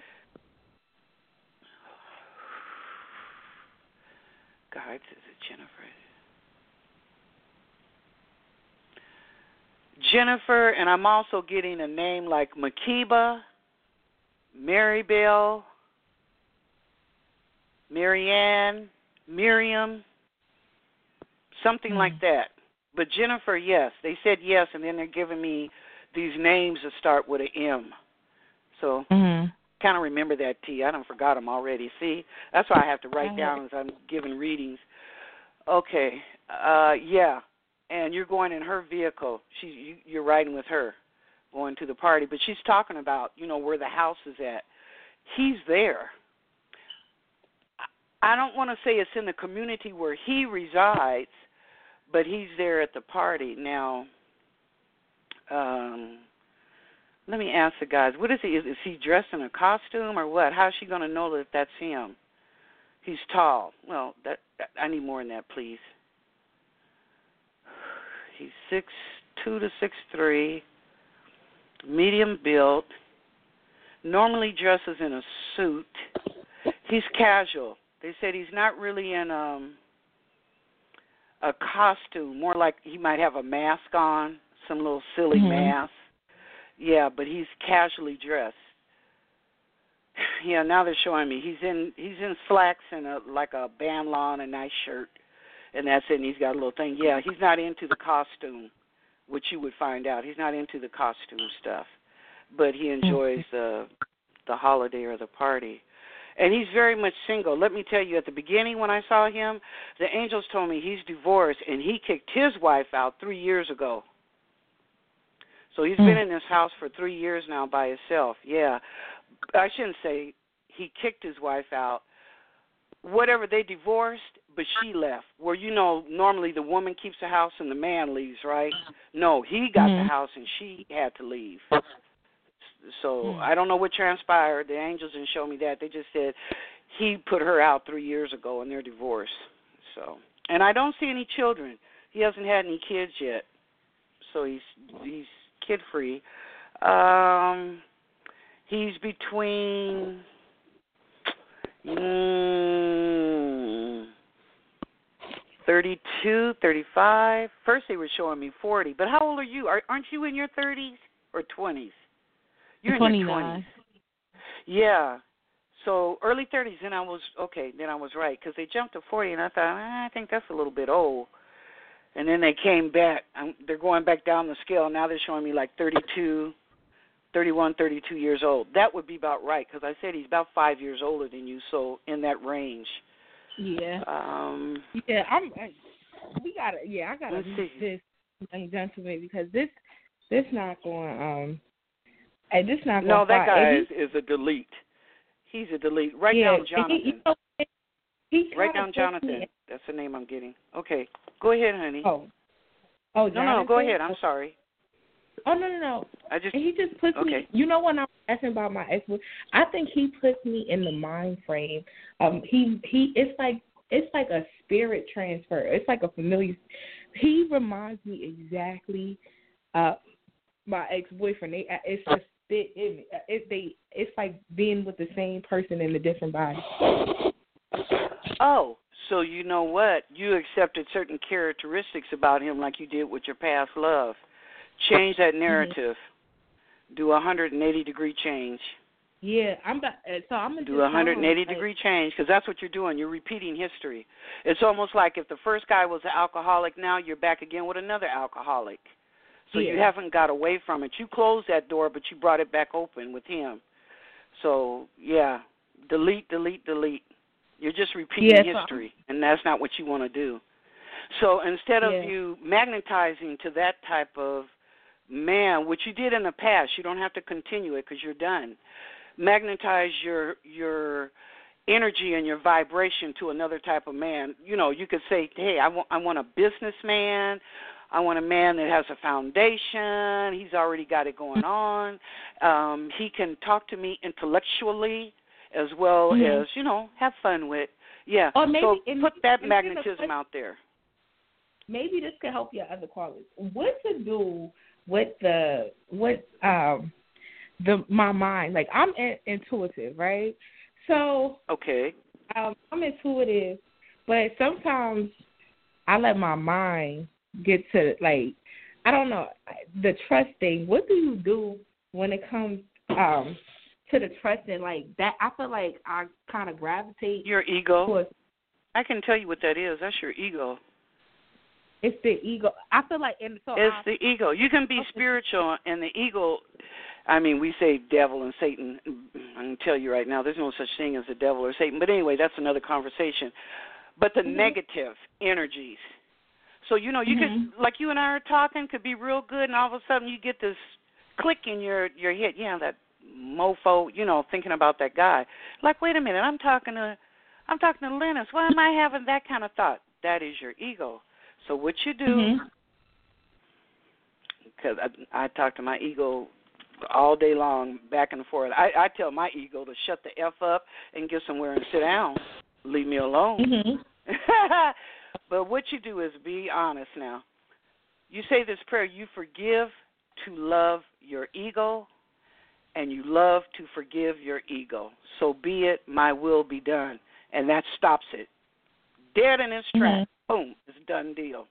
God, is it Jennifer? Jennifer, and I'm also getting a name like Makiba, Maribel, Marianne, Miriam, something mm. like that. But Jennifer, yes. They said yes, and then they're giving me these names that start with an M. So mm-hmm. kind of remember that, T. I done forgot them already. See? That's why I have to write down as I'm giving readings. Okay. Uh, yeah. And you're going in her vehicle. She, you, you're riding with her, going to the party. But she's talking about, you know, where the house is at. He's there. I don't want to say it's in the community where he resides, but he's there at the party. Now, um, let me ask the guys, what is he? Is, is he dressed in a costume or what? How's she going to know that that's him? He's tall. Well, that, I need more than that, please. He's six two to six three, medium built, normally dresses in a suit. He's casual. They said he's not really in um, a costume, more like he might have a mask on, some little silly mm-hmm. mask. Yeah, but he's casually dressed. Yeah, now they're showing me he's in he's in slacks and a, like a bandana and a nice shirt. And that's it, and he's got a little thing. Yeah, he's not into the costume, which you would find out. He's not into the costume stuff, but he enjoys the the holiday or the party. And he's very much single. Let me tell you, at the beginning when I saw him, the angels told me he's divorced, and he kicked his wife out three years ago. So he's mm. been in this house for three years now by himself. Yeah, I shouldn't say he kicked his wife out. Whatever, they divorced, but she left. Where, you know, normally the woman keeps the house and the man leaves, right? No, he got mm-hmm. the house and she had to leave. So mm-hmm. I don't know what transpired. The angels didn't show me that. They just said he put her out three years ago and they're divorced. So, and I don't see any children. He hasn't had any kids yet. So he's he's kid free. Um, he's between. Mm, thirty-two, thirty-five. First they were showing me forty. But how old are you? Are, aren't you in your thirties or twenties? You're twenty-nine. In your twenties. Yeah. So early thirties, then I was, okay, then I was right. Because they jumped to forty, and I thought, eh, I think that's a little bit old. And then they came back. I'm, they're going back down the scale. Now they're showing me like thirty-two, thirty-one, thirty-two years old. That would be about right, because I said he's about five years older than you, so in that range. Yeah. Um, yeah, I'm. I, we gotta. Yeah, I gotta see. this young gentleman because this this not going um and this not going No, that fly. guy he, is, is a delete. He's a delete. Write yeah, down Jonathan. He, you know, he Write down Jonathan. Me. That's the name I'm getting. Okay. Go ahead, honey. Oh. Oh, no, Jonathan? no, go ahead. I'm sorry. Oh no, no, no. I just and he just puts okay. me. You know when I'm asking about my ex, I think he puts me in the mind frame. Um, he he. It's like it's like a spirit transfer. It's like a familiar. He reminds me exactly. Uh, my ex boyfriend. They it's just fit in me. It they it's like being with the same person in a different body. Oh, so you know what? You accepted certain characteristics about him, like you did with your past love. Change that narrative. Mm-hmm. Do a one hundred eighty degree change. Yeah, I'm about, so I'm gonna do a one hundred eighty like, degree change because that's what you're doing. You're repeating history. It's almost like if the first guy was an alcoholic, now you're back again with another alcoholic. So yeah. you haven't got away from it. You closed that door, but you brought it back open with him. So yeah, delete, delete, delete. You're just repeating yeah, history, and that's not what you want to do. So instead of yeah. you magnetizing to that type of man, which you did in the past, you don't have to continue it because you're done. Magnetize your your energy and your vibration to another type of man. You know, you could say, hey, I want I want a businessman. I want a man that has a foundation. He's already got it going on. Um, he can talk to me intellectually as well mm-hmm. as, you know, have fun with. Yeah, or maybe, so and, put that and magnetism out there. Maybe this could help your other callers. What to do with the, what, um, the my mind? Like, I'm in, intuitive, right? So, okay, um, I'm intuitive, but sometimes I let my mind get to, like, I don't know, the trust thing. What do you do when it comes um, to the trusting? Like, that, I feel like I kind of gravitate. Your ego. Towards, I can tell you what that is. That's your ego. It's the ego. I feel like, and so it's I, the ego. You can be spiritual, and the ego. I mean, we say devil and Satan. I can tell you right now, there's no such thing as the devil or Satan. But anyway, that's another conversation. But the mm-hmm. negative energies. So, you know, you mm-hmm. could, like you and I are talking, could be real good, and all of a sudden you get this click in your, your head. Yeah, that mofo, you know, thinking about that guy. Like, wait a minute, I'm talking to, I'm talking to Lennis. Why am I having that kind of thought? That is your ego. So what you do, because mm-hmm. I, I talk to my ego all day long, back and forth. I, I tell my ego to shut the F up and get somewhere and sit down. Leave me alone. Mm-hmm. But what you do is be honest now. You say this prayer, you forgive to love your ego, and you love to forgive your ego. So be it, my will be done. And that stops it. Dead in its track. Mm-hmm. Boom, it's a done deal.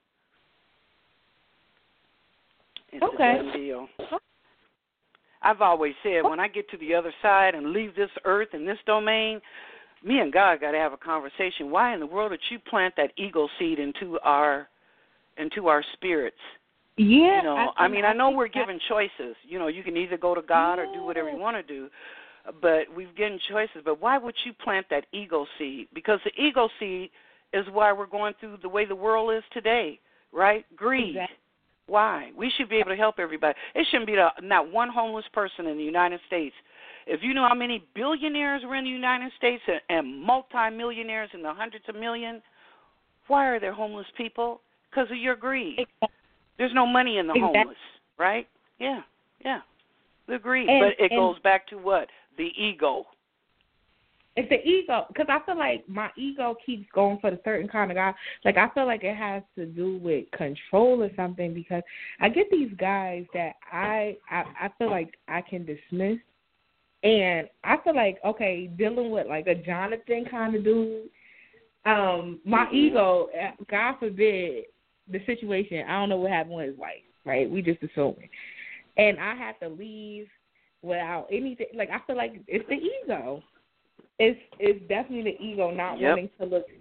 It's okay. a done deal. I've always said when I get to the other side and leave this earth and this domain, me and God got to have a conversation. Why in the world did you plant that ego seed into our into our spirits? Yeah. You know, I, I mean, I, I know we're that, given choices. You know, you can either go to God yeah. or do whatever you want to do, but we've given choices. But why would you plant that ego seed? Because the ego seed is why we're going through the way the world is today, right? Greed. Exactly. Why? We should be able to help everybody. It shouldn't be the, not one homeless person in the United States. If you know how many billionaires are in the United States and, and multimillionaires in the hundreds of millions, why are there homeless people? Because of your greed. Exactly. There's no money in the exactly. homeless, right? Yeah, yeah. The greed. And, but it and, goes back to what? The ego. It's the ego, because I feel like my ego keeps going for the certain kind of guy. Like, I feel like it has to do with control or something, because I get these guys that I, I, I feel like I can dismiss. And I feel like, okay, dealing with, like, a Jonathan kind of dude, um, my mm-hmm. ego, God forbid, the situation, I don't know what happened with his wife, right? We just assuming. And I have to leave without anything. Like, I feel like it's the ego. It's it's definitely the ego not yep. wanting to look.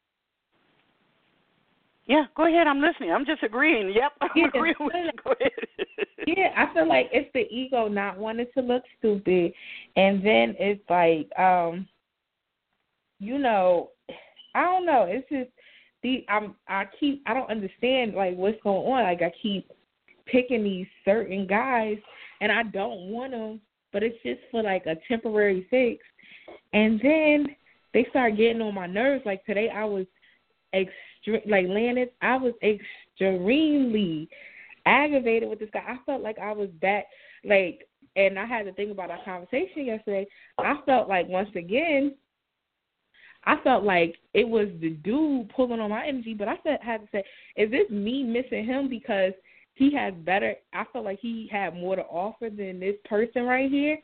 Yeah, go ahead. I'm listening. I'm just agreeing. Yep, I'm yeah, agreeing with you. Go ahead. Yeah, I feel like it's the ego not wanting to look stupid, and then it's like, um, you know, I don't know. It's just the I'm I keep I don't understand like what's going on. Like I keep picking these certain guys, and I don't want them, but it's just for like a temporary fix. And then they start getting on my nerves. Like today, I was extre- like Landis, I was extremely aggravated with this guy. I felt like I was back, like, and I had to think about our conversation yesterday. I felt like once again, I felt like it was the dude pulling on my energy, but I said, had to say, is this me missing him because he has better, I felt like he had more to offer than this person right here?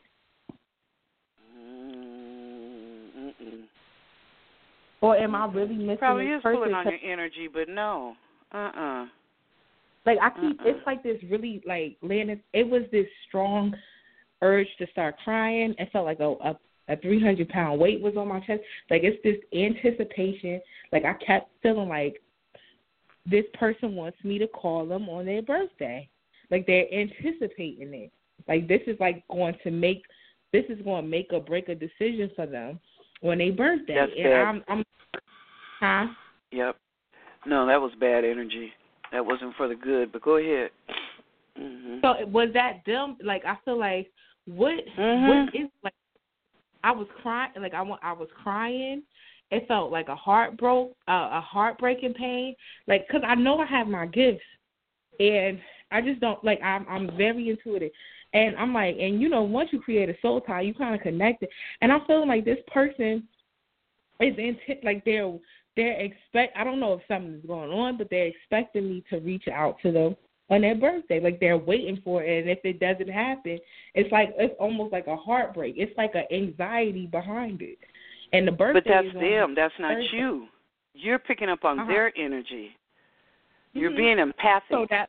Mm-mm. Or am I really missing Probably this is person? pulling on your energy, but no. Uh-uh. Like, I keep, uh-uh. it's like this really, like, Landis, it was this strong urge to start crying. It felt like a, a, a three hundred pound weight was on my chest. Like, it's this anticipation. Like, I kept feeling like this person wants me to call them on their birthday. Like, they're anticipating it. Like, this is, like, going to make, this is going to make or break a decision for them on their birthday. That's and bad. I'm, I'm, huh? Yep. No, that was bad energy. That wasn't for the good, but go ahead. Mm-hmm. So was that them? Like, I feel like, what, Mm-hmm. what is, like, I was crying, like, I, I was crying. It felt like a heart broke, uh, a heartbreaking pain. Like, because I know I have my gifts, and I just don't, like, I'm, I'm very intuitive. And I'm like, and, you know, once you create a soul tie, you kind of connect it. And I'm feeling like this person is, intent, like, they're, they're expect, I don't know if something's going on, but they're expecting me to reach out to them on their birthday. Like, they're waiting for it. And if it doesn't happen, it's like, it's almost like a heartbreak. It's like an anxiety behind it. And the birthday But that's is them. That's not Thursday. you. You're picking up on Uh-huh. their energy. You're Mm-hmm. being empathic. So that,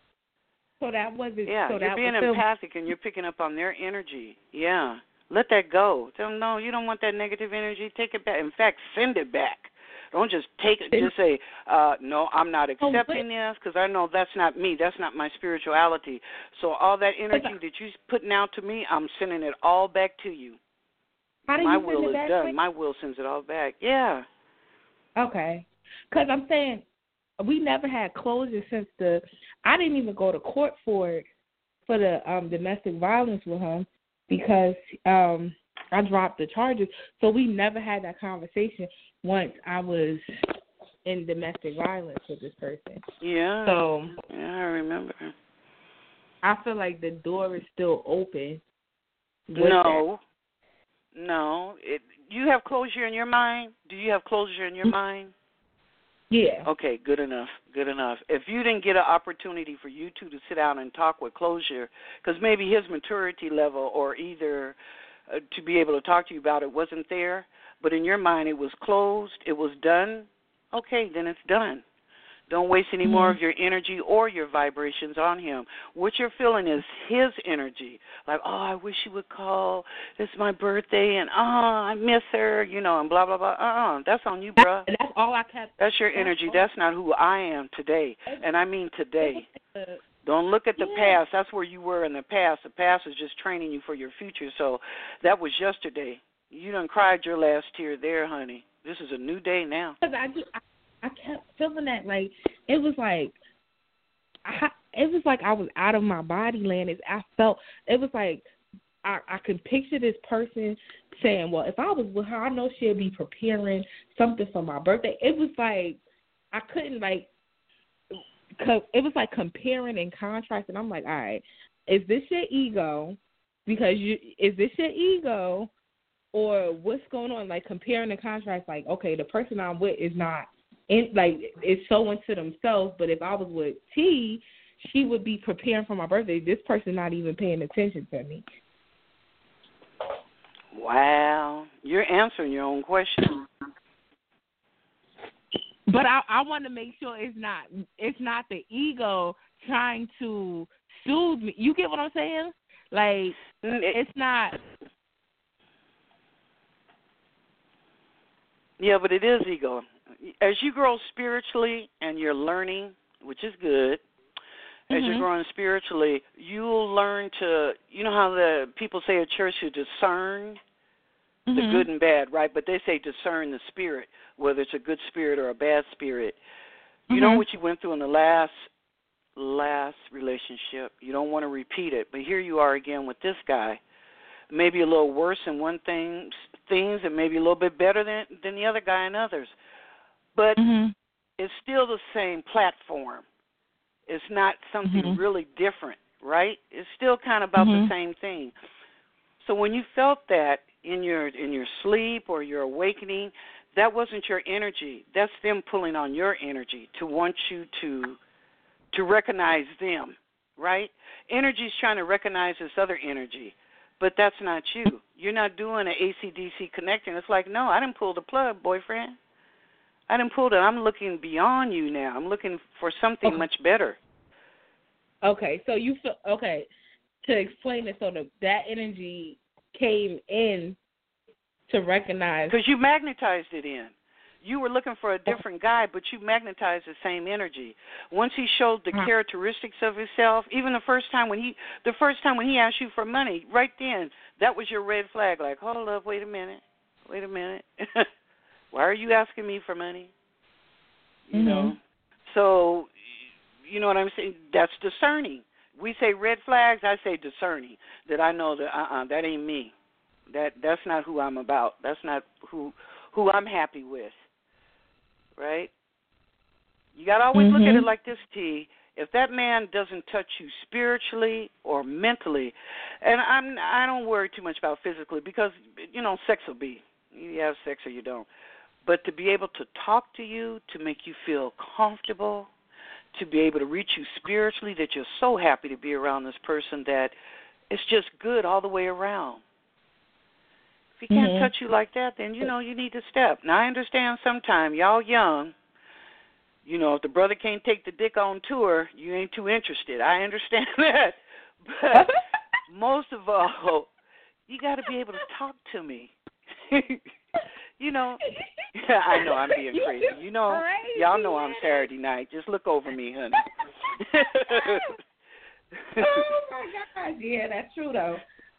so that wasn't. yeah, so you're that being was still, empathic, and you're picking up on their energy. Yeah. Let that go. Tell them, no, you don't want that negative energy. Take it back. In fact, send it back. Don't just take it. Just say, uh, no, I'm not accepting this because I know that's not me. That's not my spirituality. So all that energy that you're putting out to me, I'm sending it all back to you. How do my you will send it is back? done. My will sends it all back. Yeah. Okay. Because I'm saying we never had closure since the. I didn't even go to court for it, for the um, domestic violence with him because um, I dropped the charges. So we never had that conversation once I was in domestic violence with this person. Yeah. So yeah, I remember. I feel like the door is still open. No. That. No. It, you have closure in your mind? Do you have closure in your mind? Yeah. Okay, good enough, good enough. If you didn't get an opportunity for you two to sit down and talk with closure, because maybe his maturity level or either uh, to be able to talk to you about it wasn't there, but in your mind it was closed, it was done, okay, then it's done. Don't waste any Mm-hmm. more of your energy or your vibrations on him. What you're feeling is his energy. Like, oh, I wish he would call. It's my birthday, and, oh, I miss her, you know, and blah, blah, blah. Uh-uh. That's on you, bruh. That, that's all I kept. That's your energy. That's, that's not who I am today, and I mean today. Don't look at the yeah. past. That's where you were in the past. The past is just training you for your future. So that was yesterday. You done cried your last tear there, honey. This is a new day now. Because I, just, I I kept feeling that, like, it was like, I, it was like I was out of my body, Landis. I felt, it was like, I, I could picture this person saying, well, if I was with her, I know she'll be preparing something for my birthday. It was like, I couldn't, like, it was like comparing and contrasting. I'm like, all right, is this your ego? Because you, is this your ego? Or what's going on? Like, comparing and contrast, like, okay, the person I'm with is not, in, like, it's so into themselves, but if I was with T, she would be preparing for my birthday. This person not even paying attention to me. Wow. You're answering your own question. But I, I want to make sure it's not it's not the ego trying to soothe me. You get what I'm saying? Like, it's not. Yeah, but it is ego. As you grow spiritually and you're learning, which is good, as Mm-hmm. you're growing spiritually, you'll learn to, you know how the people say at church, you discern? the mm-hmm. good and bad, right? But they say discern the spirit, whether it's a good spirit or a bad spirit. You mm-hmm. know what you went through in the last last relationship. You don't want to repeat it, but here you are again with this guy. Maybe a little worse in one thing, things, and maybe a little bit better than than the other guy in others. But mm-hmm. it's still the same platform. It's not something mm-hmm. really different, right? It's still kind of about mm-hmm. the same thing. So when you felt that in your in your sleep or your awakening, that wasn't your energy. That's them pulling on your energy to want you to to recognize them, right? Energy is trying to recognize this other energy, but that's not you. You're not doing an A C D C connecting. It's like, no, I didn't pull the plug, boyfriend. I didn't pull it. I'm looking beyond you now. I'm looking for something okay. much better. Okay, so you feel, okay, to explain it, so the, that energy came in to recognize. Because you magnetized it in. You were looking for a different guy, but you magnetized the same energy. Once he showed the characteristics of himself, even the first time when he, the first time when he asked you for money, right then, that was your red flag. Like, hold up, wait a minute, wait a minute. Why are you asking me for money? You mm-hmm. know, so you know what I'm saying. That's discerning. We say red flags. I say discerning. That I know that uh-uh, that ain't me. That that's not who I'm about. That's not who who I'm happy with. Right? You got to always mm-hmm. look at it like this, T. If that man doesn't touch you spiritually or mentally, and I'm I don't worry too much about physically because you know sex will be. You have sex or you don't. But to be able to talk to you, to make you feel comfortable, to be able to reach you spiritually, that you're so happy to be around this person that it's just good all the way around. If he can't mm-hmm. touch you like that, then, you know, you need to step. Now, I understand sometimes y'all young, you know, if the brother can't take the dick on tour, you ain't too interested. I understand that. But most of all, you got to be able to talk to me. You know, yeah, I know I'm being crazy. You know, crazy, y'all know I'm man. Saturday night. Just look over me, honey. Oh, my God. Yeah, that's true, though.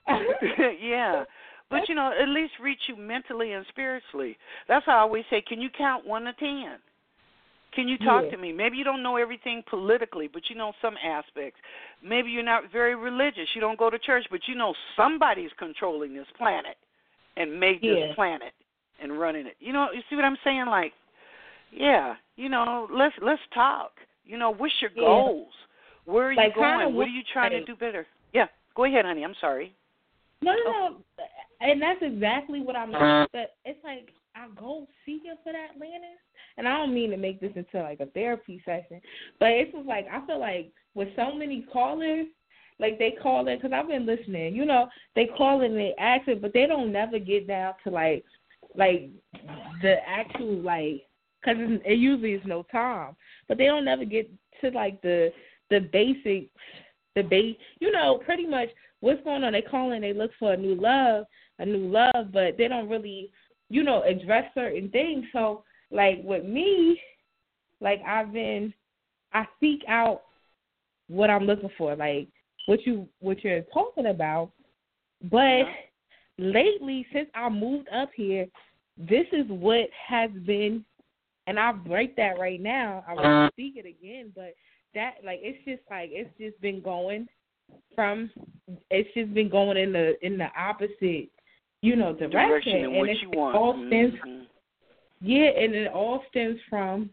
Yeah. But, you know, at least reach you mentally and spiritually. That's how I always say, can you count one to ten? Can you talk yeah. to me? Maybe you don't know everything politically, but you know some aspects. Maybe you're not very religious. You don't go to church, but you know somebody's controlling this planet and made yeah. this planet and running it. You know, you see what I'm saying? Like, yeah, you know, let's let's talk. You know, what's your yeah. goals? Where are like, you going? what, What are you trying like, to do better? Yeah, go ahead, honey. I'm sorry. No, no, no. And that's exactly what I'm like. But it's like I go seeking for that, Lannis. And I don't mean to make this into like a therapy session, but it's just like I feel like with so many callers, like they call it, because I've been listening, you know, they call it and they ask it, but they don't never get down to like, like the actual, like, because it usually is no time, but they don't never get to like the the basics, the base, you know, pretty much what's going on. They call in, they look for a new love, a new love, but they don't really, you know, address certain things. So, like with me, like I've been, I seek out what I'm looking for, like what you what you're talking about. But yeah. lately, since I moved up here, this is what has been, and I break that right now. I will speak it again, but that like it's just like it's just been going from, it's just been going in the in the opposite, you know, direction, direction and, and what it's you want. all stems. Mm-hmm. Yeah, and it all stems from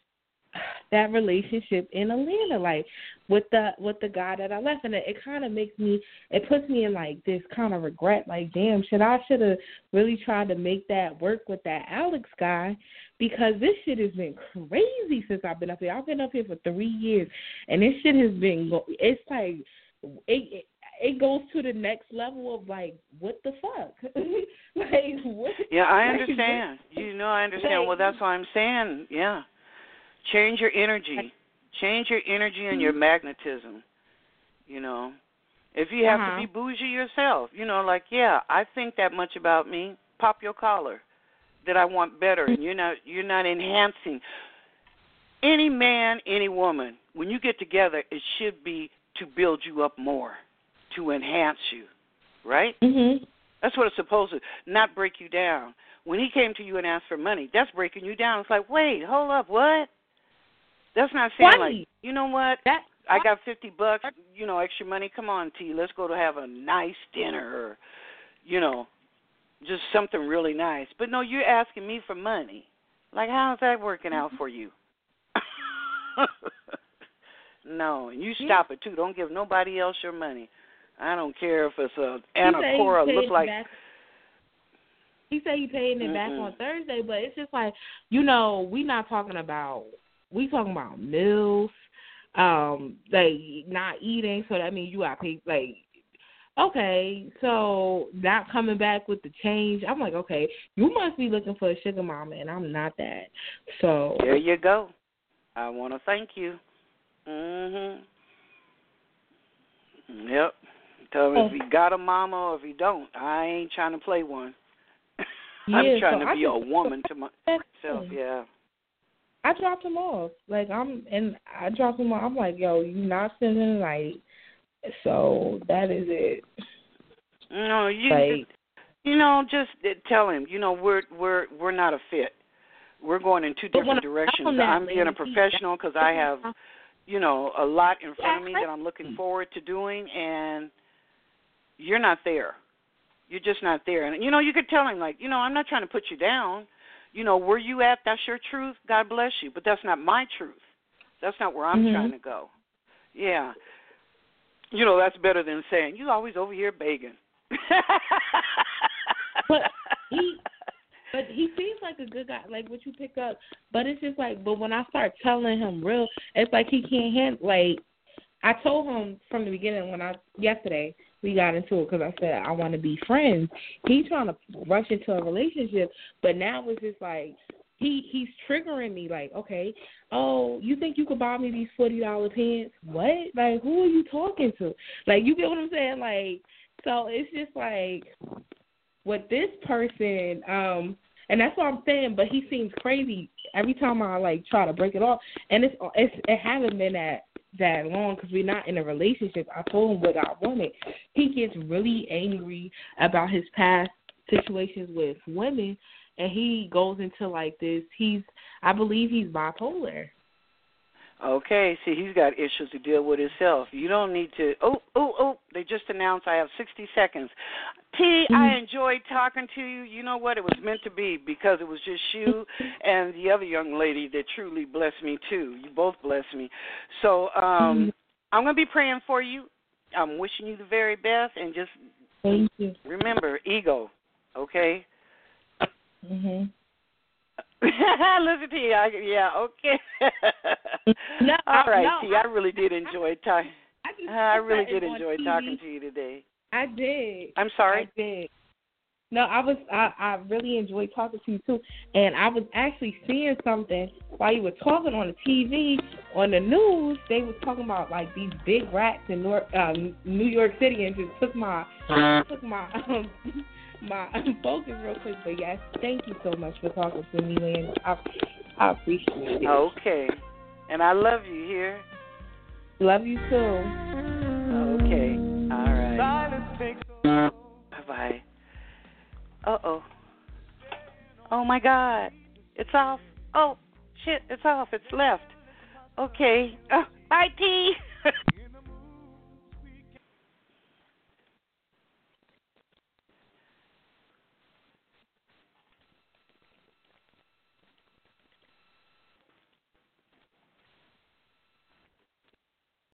that relationship in Atlanta, like with the with the guy that I left, and it, it kind of makes me, it puts me in like this kind of regret, like damn, should I should have really tried to make that work with that Alex guy, because this shit has been crazy since I've been up here. I've been up here for three years, and this shit has been, it's like it. it It goes to the next level of like, what the fuck? like, what? Yeah, I understand. You know, I understand. Well, that's why I'm saying, yeah, change your energy, change your energy and your magnetism. You know, if you have uh-huh. to be bougie yourself, you know, like, yeah, I think that much about me. Pop your collar, that I want better, and you're not you're not enhancing. Any man, any woman, when you get together, it should be to build you up more, to enhance you, right? Mhm. That's what it's supposed to, not break you down. When he came to you and asked for money, that's breaking you down. It's like, wait, hold up, what? That's not saying Funny. like, you know what? That I got fifty bucks, you know, extra money. Come on, T, let's go to have a nice dinner, or, you know, just something really nice. But no, you're asking me for money. Like, how's that working out for you? No, and you stop it too. Don't give nobody else your money. I don't care if it's a Anna Cora look like. Back. He said he paid it Mm-mm. back on Thursday, but it's just like, you know, we not talking about. We talking about meals, um, like not eating. So that means you got paid. Like, okay, so not coming back with the change. I'm like, okay, you must be looking for a sugar mama, and I'm not that. So there you go. I want to thank you. Mhm. Yep. Tell me if you got a mama or if you don't. I ain't trying to play one. I'm yeah, trying so to I be just, a woman to myself. Yeah. I dropped him off. Like I'm, and I dropped him off. I'm like, yo, you not spending the night. So that is it. No, you. Like, you know, just tell him. You know, we're we're we're not a fit. We're going in two different directions. I'm being a professional because I have, you know, a lot in front of me that I'm looking forward to doing, and you're not there. You're just not there. And, you know, you could tell him, like, you know, I'm not trying to put you down. You know, where you at, that's your truth. God bless you. But that's not my truth. That's not where I'm mm-hmm. trying to go. Yeah. You know, that's better than saying, you always over here begging. But he... But he seems like a good guy, like what you pick up. But it's just like, but when I start telling him real, it's like he can't handle. Like I told him from the beginning when I yesterday we got into it because I said I want to be friends. He's trying to rush into a relationship, but now it's just like he he's triggering me. Like, okay, oh, you think you could buy me these forty dollar pants? What? Like, who are you talking to? Like, you get what I'm saying? Like, so it's just like. With this person, um, and that's what I'm saying, but he seems crazy every time I, like, try to break it off. And it's, it's it hasn't been that, that long because we're not in a relationship. I told him what I wanted. He gets really angry about his past situations with women, and he goes into, like, this. He's, I believe he's bipolar. Okay, see, he's got issues to deal with himself. You don't need to, oh, oh, oh, they just announced I have sixty seconds. T, mm-hmm. I enjoyed talking to you. You know what? It was meant to be because it was just you and the other young lady that truly blessed me, too. You both blessed me. So um, mm-hmm. I'm going to be praying for you. I'm wishing you the very best, and just Thank you. remember, ego, okay? Mm-hmm. Listen to you. I, yeah, okay. no, All right, no, T, I, I really did enjoy talking. I, I, I really did enjoy T V. Talking to you today. I did. I'm sorry? I did. No, I was. I, I really enjoyed talking to you, too. And I was actually seeing something while you were talking on the T V, on the news. They was talking about, like, these big rats in North, um, New York City, and just took my, took my, um, my focus real quick. But, yes, thank you so much for talking to me, Lynn. I, I appreciate it. Okay. And I love you here. Love you, too. Okay. All right. Bye-bye. Uh-oh. Oh, my God. It's off. Oh, shit, it's off. It's left. Okay. Oh, bye, T.